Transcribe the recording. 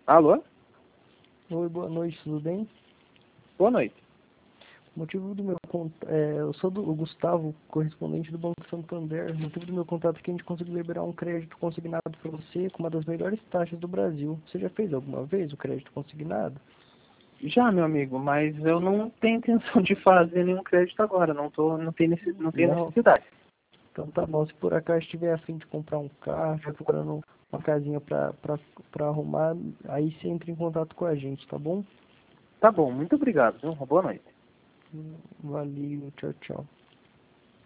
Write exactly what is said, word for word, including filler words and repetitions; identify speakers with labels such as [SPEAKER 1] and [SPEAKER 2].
[SPEAKER 1] Alô?
[SPEAKER 2] Oi, boa noite, tudo bem?
[SPEAKER 1] Boa noite.
[SPEAKER 2] O motivo do meu contato, é, eu sou do, o Gustavo, correspondente do Banco Santander. O motivo do meu contato é que a gente conseguiu liberar um crédito consignado para você com uma das melhores taxas do Brasil. Você já fez alguma vez o crédito consignado?
[SPEAKER 1] Já, meu amigo, mas eu não tenho intenção de fazer nenhum crédito agora, não, tô, não, tenho, necess, não tenho
[SPEAKER 2] Não?
[SPEAKER 1] necessidade.
[SPEAKER 2] Então tá bom, se por acaso estiver a fim de comprar um carro, estiver procurando uma casinha para arrumar, aí você entra em contato com a gente, tá bom?
[SPEAKER 1] Tá bom, muito obrigado, viu? Uma boa noite.
[SPEAKER 2] Valeu, tchau, tchau.